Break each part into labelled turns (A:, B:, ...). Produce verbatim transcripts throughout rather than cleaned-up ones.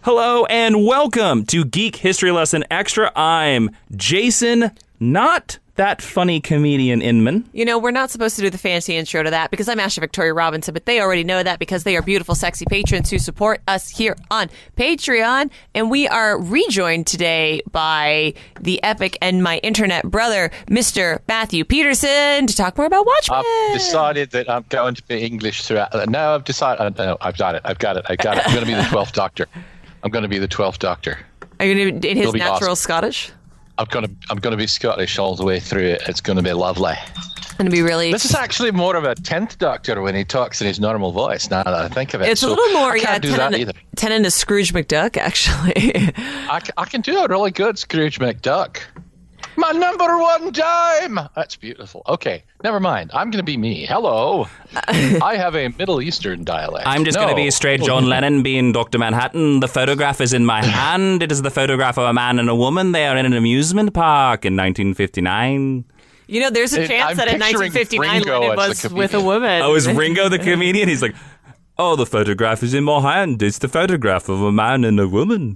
A: Hello and welcome to Geek History Lesson Extra. I'm Jason, not that funny comedian Inman.
B: You know, we're not supposed to do the fancy intro to that because I'm Ashley Victoria Robinson, but they already know that because they are beautiful, sexy patrons who support us here on Patreon. And we are rejoined today by the epic and my internet brother, Mister Matthew Peterson, to talk more about Watchmen.
C: I've decided that I'm going to be English throughout. No, I've decided. Uh, no, I've got it. I've got it. I've got it. I'm going to be the twelfth Doctor. I'm going to be the twelfth Doctor.
B: Are you going to be in his natural
C: awesome.
B: Scottish?
C: I'm going to I'm going to be Scottish all the way through it. It's going to be lovely.
B: It's going to be really.
C: This is actually more of a tenth Doctor when he talks in his normal voice. Now that I think of it,
B: it's
C: so
B: a little more.
C: I
B: Yeah,
C: can't do that either.
B: ten into Scrooge McDuck, actually.
C: I, I can do a really good Scrooge McDuck. My number one dime. That's beautiful. Okay, never mind. I'm going to be me. Hello. I have a Middle Eastern dialect.
A: I'm just
C: no.
A: going to be straight John Lennon being Doctor Manhattan. The photograph is in my hand. It is the photograph of a man and a woman. They are in an amusement park in nineteen fifty-nine.
B: You know, there's a
C: It,
B: chance
C: I'm
B: that in nineteen fifty-nine Lennon was with a woman.
A: Oh, is Ringo the comedian? He's like, oh, the photograph is in my hand. It's the photograph of a man and a woman.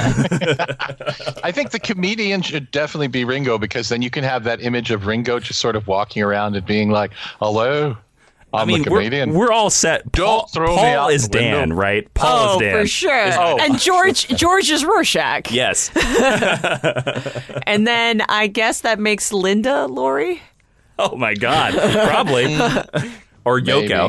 C: I think the comedian should definitely be Ringo because then you can have that image of Ringo just sort of walking around and being like, hello, I'm
A: I mean,
C: the comedian.
A: we're, we're all set.
C: Don't
A: Paul,
C: throw me
A: Paul
C: out
A: is
C: the window.
A: Dan, right? Paul
B: oh,
A: is Dan.
B: for sure.
C: Oh.
B: And George George is Rorschach.
A: Yes.
B: And then I guess that makes Linda Laurie.
A: Oh, my God. Probably. Or Yoko.
C: Maybe.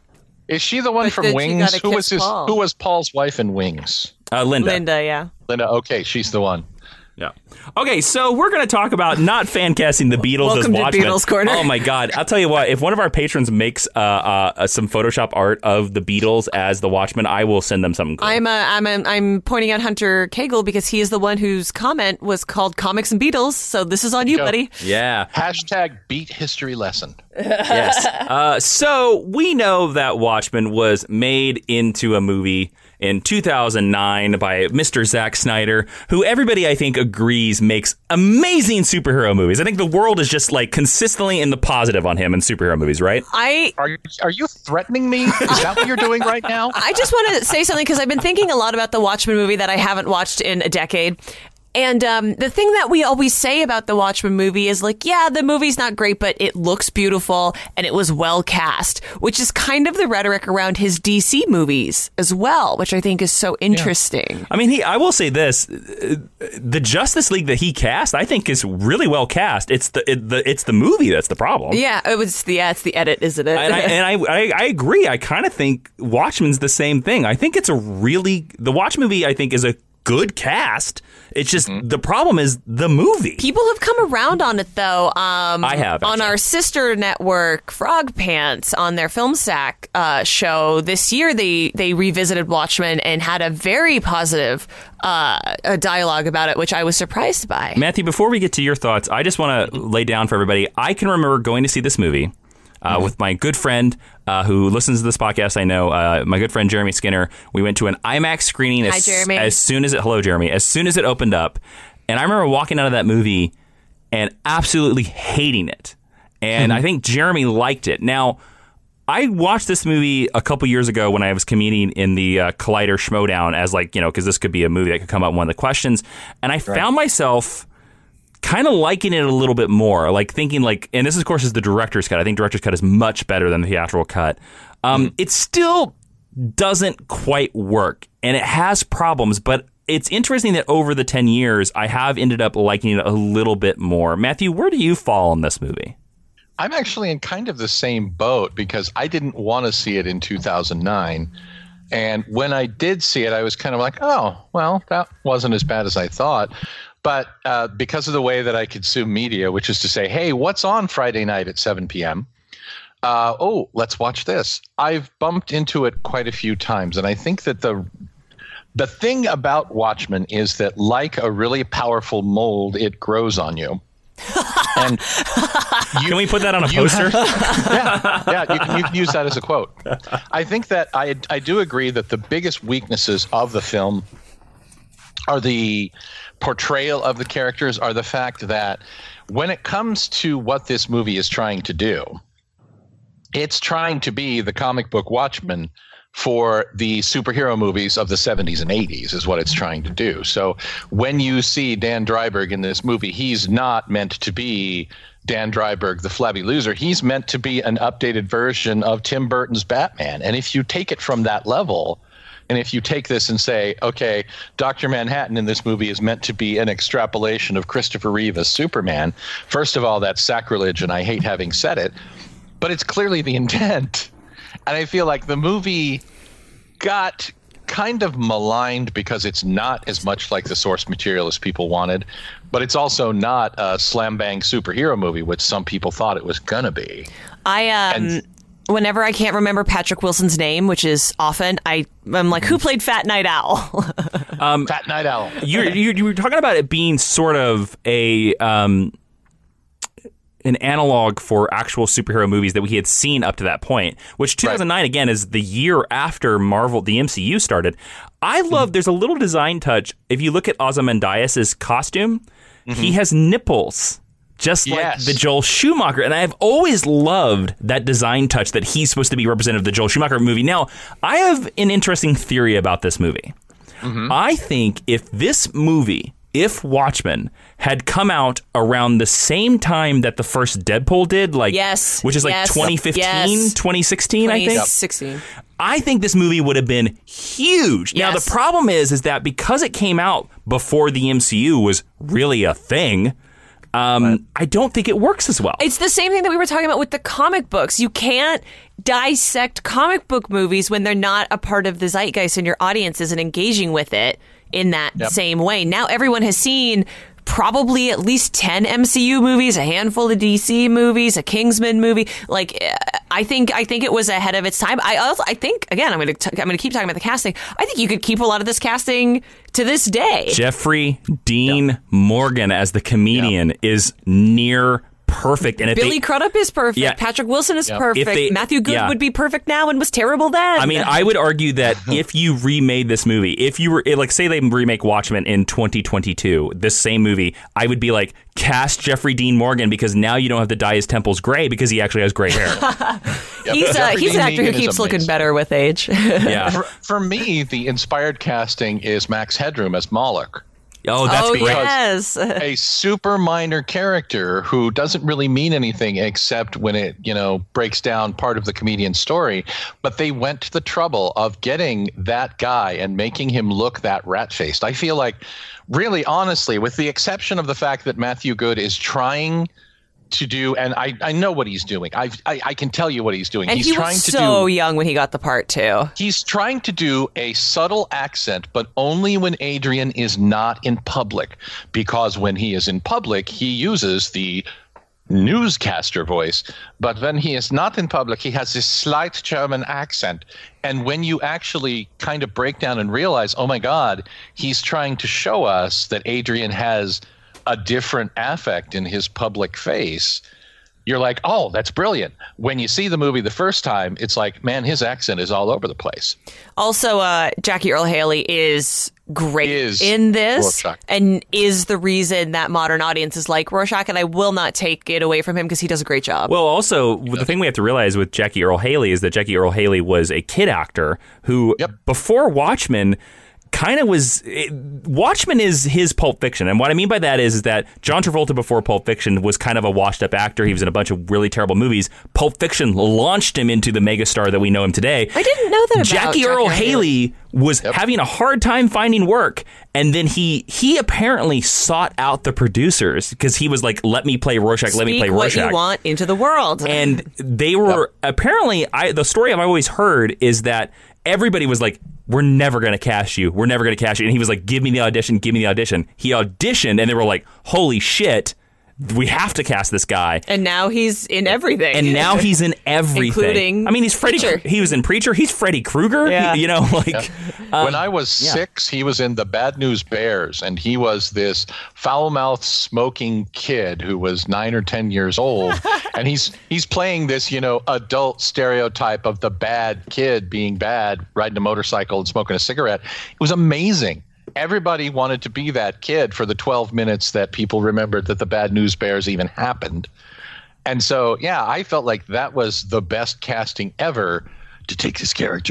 C: Is she the one
B: But
C: from
B: then she
C: Wings?
B: gotta
C: Who
B: kiss
C: was his?
B: Paul.
C: Who was Paul's wife in Wings?
A: Uh, Linda.
B: Linda, yeah.
C: Linda. Okay, she's the one.
A: Yeah. Okay, so we're going to talk about not fan casting the Beatles
B: Welcome
A: as
B: to
A: Watchmen.
B: Beatles Corner.
A: Oh my God! I'll tell you what. If one of our patrons makes uh, uh, some Photoshop art of the Beatles as the Watchmen, I will send them something cool.
B: I'm uh, I'm uh, I'm pointing out Hunter Cagle because he is the one whose comment was called Comics and Beatles. So this is on you,
C: Go.
B: buddy.
A: Yeah.
C: Hashtag beat history lesson.
A: Yes. Uh, so we know that Watchmen was made into a movie in two thousand nine by Mister Zack Snyder, who everybody, I think, agrees makes amazing superhero movies. I think the world is just like consistently in the positive on him in superhero movies, right?
B: I
C: Are you, are you threatening me? Is that what you're doing right now?
B: I just want to say something because I've been thinking a lot about the Watchmen movie that I haven't watched in a decade. And um, the thing that we always say about the Watchmen movie is like, yeah, the movie's not great, but it looks beautiful and it was well cast, which is kind of the rhetoric around his D C movies as well, which I think is so interesting.
A: I mean, he. I will say this: uh, the Justice League that he cast, I think, is really well cast. It's the it, the it's the movie that's the problem.
B: Yeah, it was the yeah, it's the edit, isn't it?
A: And I and I, I, I agree. I kind of think Watchmen's the same thing. I think it's a really the Watch movie. I think is a good cast. It's just mm-hmm. the problem is the movie.
B: People have come around on it though. Um,
A: I have
B: on
A: actually. Our
B: sister network, Frog Pants, on their Film Sack uh, show this year. They they revisited Watchmen and had a very positive uh, a dialogue about it, which I was surprised by.
A: Matthew, before we get to your thoughts, I just want to lay down for everybody. I can remember going to see this movie. Uh, mm-hmm. With my good friend uh, who listens to this podcast, I know, uh, my good friend Jeremy Skinner. We went to an IMAX screening
B: Hi,
A: as,
B: Jeremy.
A: as soon as it, hello, Jeremy, as soon as it opened up. And I remember walking out of that movie and absolutely hating it. And mm-hmm. I think Jeremy liked it. Now, I watched this movie a couple years ago when I was competing in the uh, Collider Schmodown as like, you know, because this could be a movie that could come up in one of the questions. And I right. found myself kind of liking it a little bit more, like thinking like, and this of course is the director's cut. I think director's cut is much better than the theatrical cut. Um, mm. It still doesn't quite work and it has problems, but it's interesting that over the ten years, I have ended up liking it a little bit more. Matthew, where do you fall on this movie?
C: I'm actually in kind of the same boat because I didn't want to see it in two thousand nine. And when I did see it, I was kind of like, oh, well, that wasn't as bad as I thought. But uh, because of the way that I consume media, which is to say, hey, what's on Friday night at seven p.m.? Uh, oh, let's watch this. I've bumped into it quite a few times. And I think that the the thing about Watchmen is that like a really powerful mold, it grows on you. And you,
A: can we put that on a poster?
C: Have, yeah, yeah, you can, you can use that as a quote. I think that I I do agree that the biggest weaknesses of the film are the portrayal of the characters, are the fact that when it comes to what this movie is trying to do, it's trying to be the comic book Watchmen, for the superhero movies of the seventies and eighties is what it's trying to do. So when you see Dan Dreiberg in this movie, he's not meant to be Dan Dreiberg, the flabby loser. He's meant to be an updated version of Tim Burton's Batman. And if you take it from that level, and if you take this and say, okay, Doctor Manhattan in this movie is meant to be an extrapolation of Christopher Reeve as Superman, first of all, that's sacrilege, and I hate having said it, but it's clearly the intent. And I feel like the movie got kind of maligned because it's not as much like the source material as people wanted, but it's also not a slam bang superhero movie, which some people thought it was going to be.
B: I, um, and, whenever I can't remember Patrick Wilson's name, which is often, I, I'm like, who played Fat Night Owl?
C: um, Fat Night Owl.
A: you you you were talking about it being sort of a, um, an analog for actual superhero movies that we had seen up to that point, which two thousand nine, right, again, is the year after Marvel, the M C U started. I love, mm-hmm. there's a little design touch. If you look at Ozymandias' costume, mm-hmm. he has nipples, just
C: yes.
A: like the Joel Schumacher. And I've always loved that design touch that he's supposed to be representative of the Joel Schumacher movie. Now, I have an interesting theory about this movie. Mm-hmm. I think if this movie, if Watchmen had come out around the same time that the first Deadpool did, like,
B: yes,
A: which is like
B: yes,
A: twenty fifteen,
B: yes.
A: twenty sixteen, I think.
B: twenty sixteen.
A: I think this movie would have been huge. Yes. Now, the problem is, is that because it came out before the M C U was really a thing, um, right. I don't think it works as well.
B: It's the same thing that we were talking about with the comic books. You can't dissect comic book movies when they're not a part of the zeitgeist and your audience isn't engaging with it in that yep. same way. Now everyone has seen probably at least ten M C U movies, a handful of D C movies, a Kingsman movie. Like, I think I think it was ahead of its time. I also I think again I'm going to I'm going to keep talking about the casting. I think you could keep a lot of this casting to this day.
A: Jeffrey Dean yep. Morgan as the comedian yep. is near perfect. And if
B: Billy
A: they,
B: Crudup is perfect.
A: Yeah.
B: Patrick Wilson is
C: yep.
B: perfect.
A: They,
B: Matthew Good
A: yeah.
B: would be perfect now and was terrible then.
A: I mean, I would argue that if you remade this movie, if you were, like, say they remake Watchmen in twenty twenty-two, this same movie, I would be like, cast Jeffrey Dean Morgan because now you don't have to dye his temples gray because he actually has gray hair.
C: yep.
B: He's, uh, he's an actor who keeps looking better with age.
A: yeah.
C: For, for me, the inspired casting is Max Headroom as Moloch.
A: Oh, that's
B: oh,
A: great.
B: Yes.
C: A super minor character who doesn't really mean anything except when it, you know, breaks down part of the comedian's story. But they went to the trouble of getting that guy and making him look that rat-faced. I feel like, really, honestly, with the exception of the fact that Matthew Good is trying to do, and I, I know what he's doing. I've, I I can tell you what he's doing.
B: And
C: he's
B: he
C: trying
B: was
C: to
B: so
C: do,
B: young when he got the part too.
C: He's trying to do a subtle accent, but only when Adrian is not in public. Because when he is in public, he uses the newscaster voice. But when he is not in public, he has this slight German accent. And when you actually kind of break down and realize, oh my God, he's trying to show us that Adrian has a different affect in his public face, you're like, oh, that's brilliant. When you see the movie the first time, it's like, man, his accent is all over the place.
B: Also, uh, Jackie Earle Haley is great
C: is
B: in this
C: Rorschach.
B: And is the reason that modern audiences like Rorschach, and I will not take it away from him because he does a great job.
A: Well, also, the thing we have to realize with Jackie Earle Haley is that Jackie Earle Haley was a kid actor who,
C: yep.
A: before Watchmen, kind of was it, Watchmen is his Pulp Fiction, and what I mean by that is, is that John Travolta before Pulp Fiction was kind of a washed up actor. He was in a bunch of really terrible movies. Pulp Fiction launched him into the megastar that we know him today.
B: I didn't know that about
A: Jackie Earle Haley was yep. having a hard time finding work, and then he he apparently sought out the producers because he was like, "Let me play Rorschach,
B: Speak
A: let me play Rorschach."
B: What you want into the world,
A: and they were
C: yep.
A: apparently. I the story I've always heard is that everybody was like, we're never going to cast you. We're never going to cast you. And he was like, give me the audition. Give me the audition. He auditioned and they were like, holy shit, we have to cast this guy.
B: And now he's in everything.
A: And now he's in everything.
B: Including
A: I mean, he's Freddy.
B: Preacher.
A: He was in Preacher. He's Freddy Krueger.
B: Yeah.
A: He, you know, like.
C: Yeah.
A: Um,
C: when I was
A: yeah.
C: six, he was in The Bad News Bears, and he was this foul-mouthed, smoking kid who was nine or ten years old, and he's he's playing this, you know, adult stereotype of the bad kid being bad, riding a motorcycle and smoking a cigarette. It was amazing. Everybody wanted to be that kid for the twelve minutes that people remembered that The Bad News Bears even happened. And so, yeah, I felt like that was the best casting ever, to take this character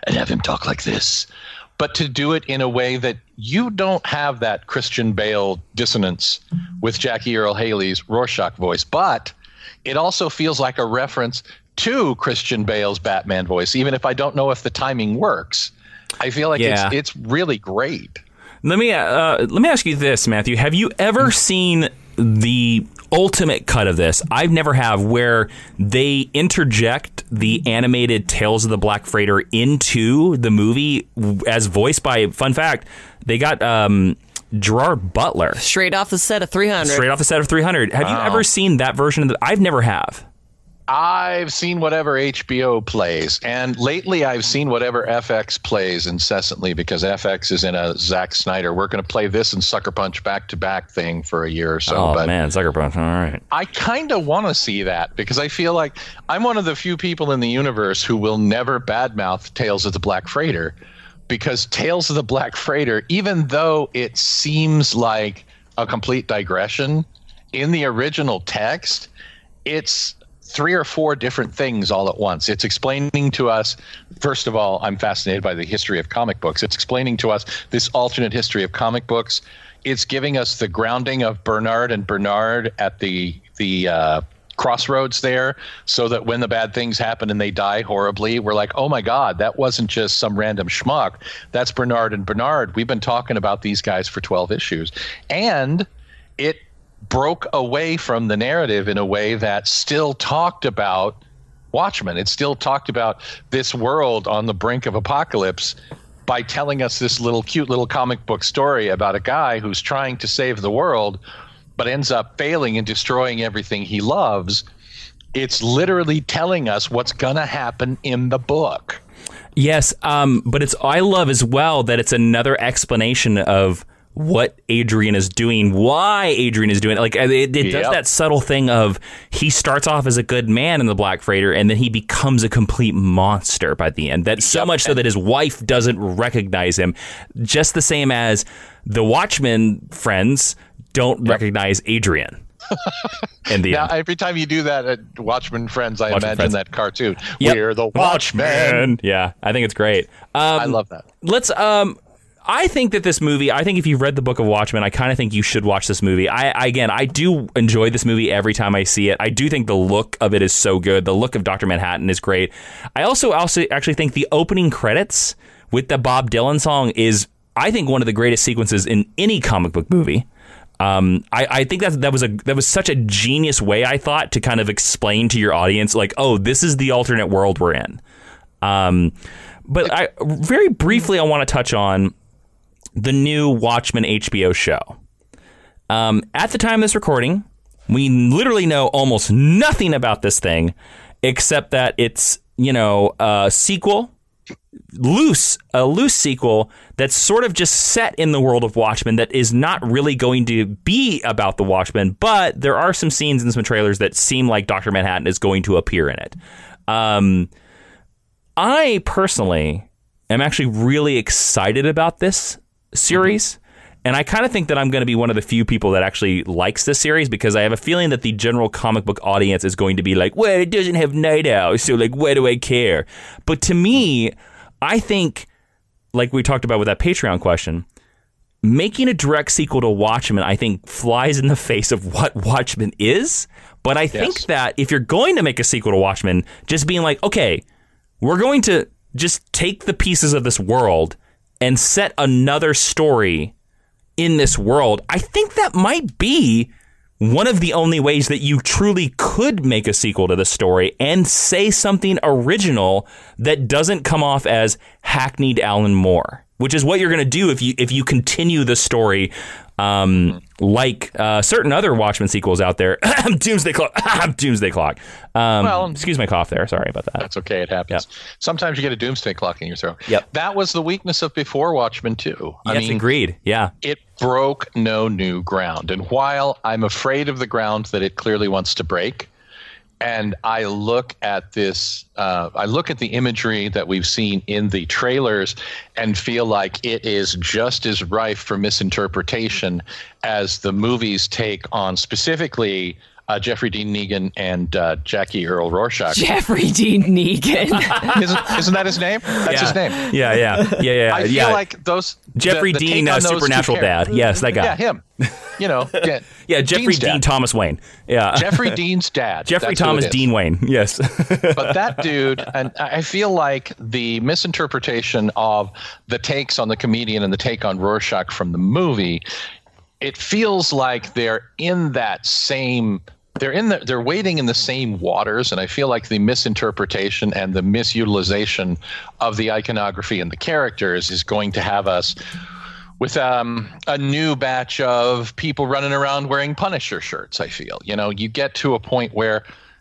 C: and have him talk like this. But to do it in a way that you don't have that Christian Bale dissonance with Jackie Earle Haley's Rorschach voice, but it also feels like a reference to Christian Bale's Batman voice, even if I don't know if the timing works. I feel like
A: Yeah.
C: it's it's really great.
A: Let me uh, let me ask you this, Matthew. Have you ever seen the ultimate cut of this? I've never have, where they interject the animated Tales of the Black Freighter into the movie as voiced by, fun fact, they got um, Gerard Butler.
B: Straight off the set of three hundred.
A: Straight off the set of three hundred. Have you
C: Wow.
A: ever seen that version of the... I've never have.
C: I've seen whatever H B O plays, and lately I've seen whatever F X plays incessantly, because F X is in a Zack Snyder, we're going to play this and Sucker Punch back-to-back thing for a year or so.
A: Oh,
C: but
A: man, Sucker Punch. All right.
C: I kind of want to see that, because I feel like I'm one of the few people in the universe who will never badmouth Tales of the Black Freighter, because Tales of the Black Freighter, even though it seems like a complete digression, in the original text, it's three or four different things all at once. It's explaining to us, first of all, I'm fascinated by the history of comic books. It's explaining to us this alternate history of comic books. It's giving us the grounding of Bernard and Bernard at the the uh, crossroads there, so that when the bad things happen and they die horribly, we're like, oh my God, that wasn't just some random schmuck. That's Bernard and Bernard. We've been talking about these guys for twelve issues. And it broke away from the narrative in a way that still talked about Watchmen. It still talked about this world on the brink of apocalypse by telling us this little cute little comic book story about a guy who's trying to save the world but ends up failing and destroying everything he loves. It's literally telling us what's gonna happen in the book.
A: Yes, um, but it's I love as well that it's another explanation of what Adrian is doing, why Adrian is doing it. Like, it, it does
C: Yep.
A: that subtle thing of he starts off as a good man in the Black Freighter, and then he becomes a complete monster by the end. That so
C: Yep.
A: much so that his wife doesn't recognize him, just the same as the Watchmen friends don't
C: Yep.
A: recognize Adrian. In the
C: Now,
A: end.
C: every time you do that at Watchmen Friends, I
A: Watchmen
C: imagine
A: Friends.
C: that cartoon.
A: Yep.
C: We're the Watchmen.
A: Yeah, I think it's great. Um,
C: I love that.
A: Let's. Um, I think that this movie. I think if you've read the book of Watchmen, I kind of think you should watch this movie. I, I again, I do enjoy this movie every time I see it. I do think the look of it is so good. The look of Doctor Manhattan is great. I also also actually think the opening credits with the Bob Dylan song is, I think, one of the greatest sequences in any comic book movie. Um, I, I think that that was a that was such a genius way, I thought, to kind of explain to your audience, like, oh, this is the alternate world we're in. Um, but I very briefly, I want to touch on the new Watchmen H B O show. Um, at the time of this recording, we literally know almost nothing about this thing, except that it's, you know, a sequel, loose, a loose sequel that's sort of just set in the world of Watchmen that is not really going to be about the Watchmen, but there are some scenes in some trailers that seem like Doctor Manhattan is going to appear in it. Um, I personally am actually really excited about this series. And I kind of think that I'm going to be one of the few people that actually likes this series, because I have a feeling that the general comic book audience is going to be like, well, it doesn't have Night Owl, so like, why do I care? But to me, I think, like we talked about with that Patreon question, making a direct sequel to Watchmen, I think, flies in the face of what Watchmen is. But I think
C: Yes.
A: that if you're going to make a sequel to Watchmen, just being like, okay, we're going to just take the pieces of this world and set another story in this world, I think that might be one of the only ways that you truly could make a sequel to the story and say something original that doesn't come off as hackneyed Alan Moore, which is what you're going to do if you if you continue the story um, like uh, certain other Watchmen sequels out there. Doomsday Clock. Doomsday Clock. Um,
C: Well,
A: excuse my cough there. Sorry about that.
C: That's okay. It happens. Sometimes you get a doomsday clock in your throat.
A: Yep.
C: That was the weakness of Before Watchmen too. I
A: Yes,
C: mean,
A: agreed. Yeah.
C: it broke no new ground. And while I'm afraid of the ground that it clearly wants to break, and I look at this, uh, I look at the imagery that we've seen in the trailers and feel like it is just as rife for misinterpretation as the movie's take on specifically uh, Jeffrey Dean Negan and uh, Jackie Earl Rorschach.
B: Jeffrey Dean Negan.
C: isn't, isn't that his name? That's
A: yeah.
C: his name.
A: Yeah, yeah, yeah, yeah.
C: I feel
A: yeah.
C: like those
A: Jeffrey
C: the, the
A: Dean, uh, Supernatural Dad. Yes, that guy.
C: Yeah, him. You know, yeah,
A: yeah Jeffrey
C: Dean's
A: Dean
C: dad.
A: Thomas Wayne. Yeah,
C: Jeffrey Dean's dad.
A: Jeffrey
C: That's who
A: Thomas
C: it is.
A: Dean Wayne. Yes,
C: but that dude, and I feel like the misinterpretation of the takes on the comedian and the take on Rorschach from the movie, it feels like they're in that same. They're in the, they're wading in the same waters, and I feel like the misinterpretation and the misutilization of the iconography and the characters is going to have us with um, a new batch of people running around wearing Punisher shirts. I feel, you know, you get to a point where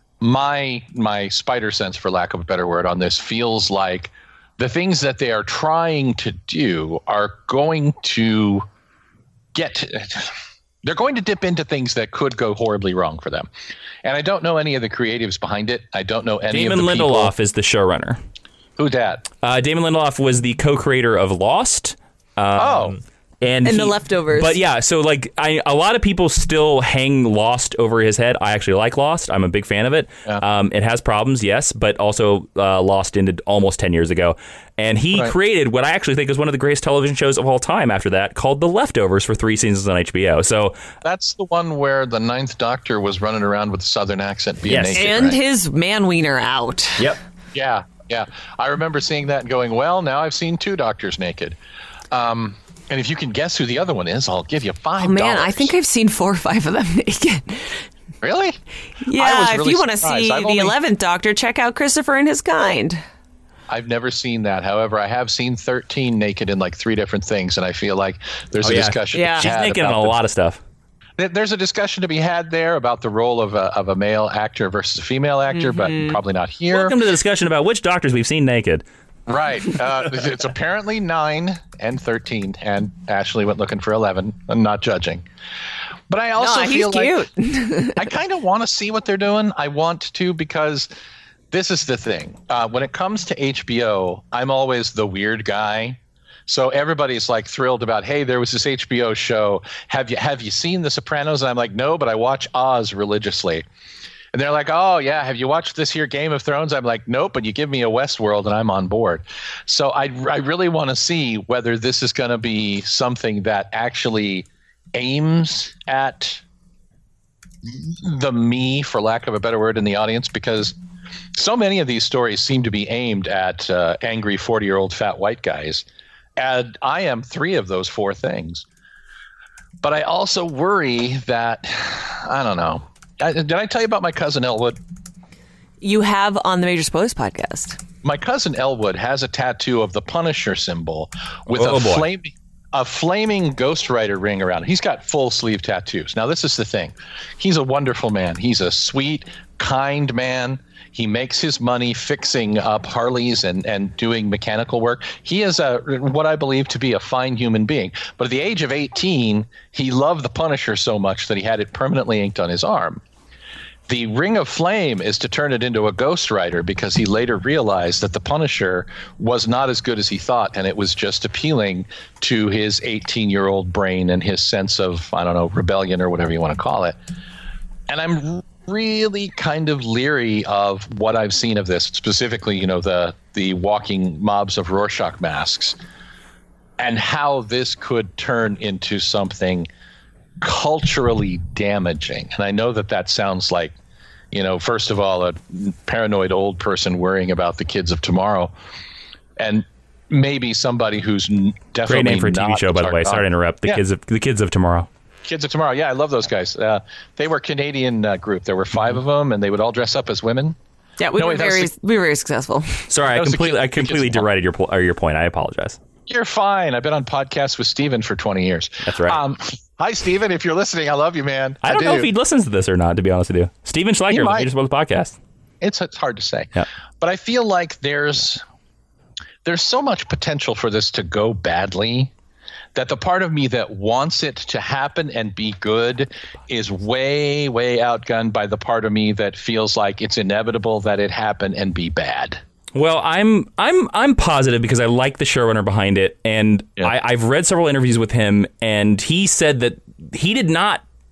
C: my my spider sense, for lack of a better word, on this feels like the things that they are trying to do are going to get. They're going to dip into things that could go horribly wrong for them. And I don't know any of the creatives behind it. I don't know any
A: Damon
C: of the
A: Lindelof
C: people.
A: is the showrunner.
C: Who dat?
A: Uh, Damon Lindelof was the co-creator of Lost. Um,
C: Oh.
A: And,
B: And
A: he-
B: The Leftovers.
A: But yeah, so like I, a lot of people still hang Lost over his head. I actually like Lost. I'm a big fan of it.
C: Yeah.
A: Um, it has problems, yes, but also uh, Lost ended almost ten years ago. And he
C: Right.
A: created what I actually think is one of the greatest television shows of all time after that, called The Leftovers, for three seasons on H B O. So
C: That's the one where the Ninth Doctor was running around with a Southern accent being
A: Yes.
C: naked.
B: and
C: right?
B: his man wiener out.
A: yep.
C: Yeah, yeah. I remember seeing that and going, well, now I've seen two doctors naked. Um, and if you can guess who the other one is, I'll give you five
B: Oh, man, I think I've seen four or five of them naked.
C: Really?
B: Yeah,
C: I was
B: if
C: really
B: you want to
C: surprised.
B: see
C: I've
B: the
C: only-
B: eleventh Doctor, check out Christopher and His Kind.
C: I've never seen that. However, I have seen thirteen naked in like three different things, and I feel like there's
A: Oh,
C: a
A: yeah.
C: discussion.
B: Yeah.
C: to be
A: She's
C: had
A: naked in
C: about
A: a
C: the-
A: lot of stuff.
C: There- There's a discussion to be had there about the role of a, of a male actor versus a female actor, but probably not here.
A: Welcome to the discussion about which doctors we've seen naked.
C: Right. Uh, it's apparently nine and thirteen, and Ashley went looking for eleven. I'm not judging. But I also
B: No, he's
C: feel
B: cute.
C: like I kind of want to see what they're doing. I want to because this is the thing. Uh, when it comes to H B O, I'm always the weird guy. So everybody's like thrilled about, hey, there was this H B O show. Have you have you seen The Sopranos? And I'm like, no, but I watch Oz religiously. And they're like, oh, yeah, have you watched this here Game of Thrones? I'm like, nope, but you give me a Westworld and I'm on board. So I, I really want to see whether this is going to be something that actually aims at the me, for lack of a better word, in the audience, because so many of these stories seem to be aimed at uh, angry forty-year-old fat white guys. And I am three of those four things. But I also worry that, I don't know. I, did I tell you about my cousin Elwood?
B: You have on the Major Spoilers podcast.
C: My cousin Elwood has a tattoo of the Punisher symbol with
A: Oh,
C: a
A: boy.
C: flaming a flaming Ghost Rider ring around it. He's got full sleeve tattoos. Now, this is the thing. He's a wonderful man. He's a sweet, kind man. He makes his money fixing up Harleys and, and doing mechanical work. He is a what I believe to be a fine human being. But at the age of eighteen, he loved the Punisher so much that he had it permanently inked on his arm. The Ring of Flame is to turn it into a Ghost Rider because he later realized that the Punisher was not as good as he thought, and it was just appealing to his eighteen-year-old brain and his sense of, I don't know, rebellion or whatever you want to call it. And I'm really kind of leery of what I've seen of this, specifically, you know, the the walking mobs of Rorschach masks, and how this could turn into something culturally damaging. And I know that that sounds like, you know, first of all, a paranoid old person worrying about the kids of tomorrow, and maybe somebody who's n- definitely
A: Great name for a T V
C: not
A: show, by the way.
C: target
A: Sorry to interrupt. The
C: Yeah.
A: kids of the kids of tomorrow.
C: Kids of Tomorrow. Yeah, I love those guys. Uh, they were a Canadian uh, group. There were five of them, and they would all dress up as women.
B: Yeah, we
C: No,
B: were
C: wait, that was
B: very
C: the-
B: we were very successful.
A: Sorry, I
C: That was the
A: completely
C: kid-
A: I
C: the kids
A: completely
C: of tomorrow.
A: derided your po- or your point. I apologize.
C: You're fine. I've been on podcasts with Steven for twenty years.
A: That's right.
C: Um, hi, Steven. If you're listening, I love you, man.
A: I don't
C: do.
A: know if he listens to this or not, to be honest with you. Steven Schleicher,
C: He
A: of the
C: might.
A: Major Spoilers podcast.
C: It's, it's hard to say.
A: Yeah.
C: But I feel like there's there's so much potential for this to go badly that the part of me that wants it to happen and be good is way, way outgunned by the part of me that feels like it's inevitable that it happen and be bad.
A: Well, I'm I'm I'm positive because I like the showrunner behind it, and
C: Yeah.
A: I, I've read several interviews with him, and he said that he did not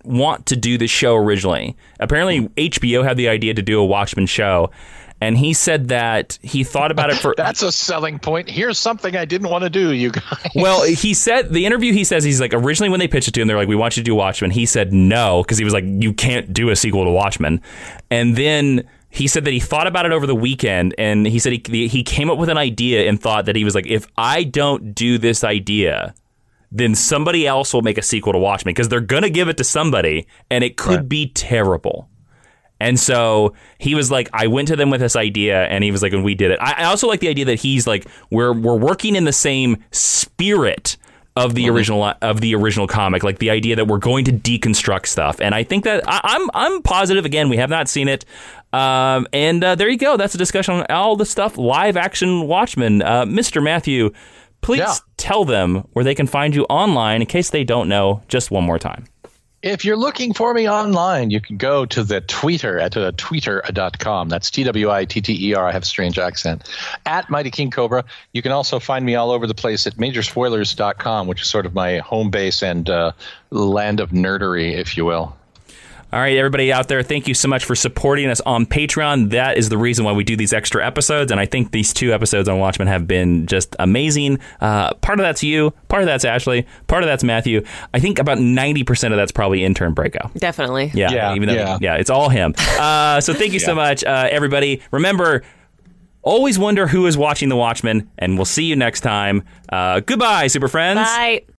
A: want to do the show originally. Apparently, H B O had the idea to do a Watchmen show. And he said that he thought about it for...
C: That's a selling point. Here's something I didn't want to do, you guys.
A: Well, he said, the interview, he says, he's like, originally when they pitched it to him, they're like, we want you to do Watchmen. He said no, because he was like, you can't do a sequel to Watchmen. And then he said that he thought about it over the weekend, and he said he, he came up with an idea and thought that he was like, if I don't do this idea, then somebody else will make a sequel to Watchmen, because they're going to give it to somebody, and it could right. be terrible. And so he was like, I went to them with this idea, and he was like, and we did it. I, I also like the idea that he's like, we're we're working in the same spirit of the mm-hmm. original of the original comic, like the idea that we're going to deconstruct stuff. And I think that I, I'm I'm positive. Again, we have not seen it, um, and uh, there you go. That's a discussion on all the stuff live action Watchmen. Uh, Mister Matthew, please yeah. tell them where they can find you online in case they don't know. Just one more time.
C: If you're looking for me online, you can go to the Twitter at uh, twitter dot com. That's T W I T T E R. I have a strange accent. At Mighty King Cobra. You can also find me all over the place at major spoilers dot com, which is sort of my home base and uh, land of nerdery, if you will.
A: All right, everybody out there, thank you so much for supporting us on Patreon. That is the reason why we do these extra episodes, and I think these two episodes on Watchmen have been just amazing. Uh, part of that's you, part of that's Ashley, part of that's Matthew. I think about ninety percent of that's probably intern Breako.
B: Definitely.
A: Yeah,
C: yeah,
A: even though,
C: yeah.
A: yeah it's all him. Uh, so thank you yeah. so much, uh, everybody. Remember, always wonder who is watching The Watchmen, and we'll see you next time. Uh, goodbye, Super Friends.
B: Bye.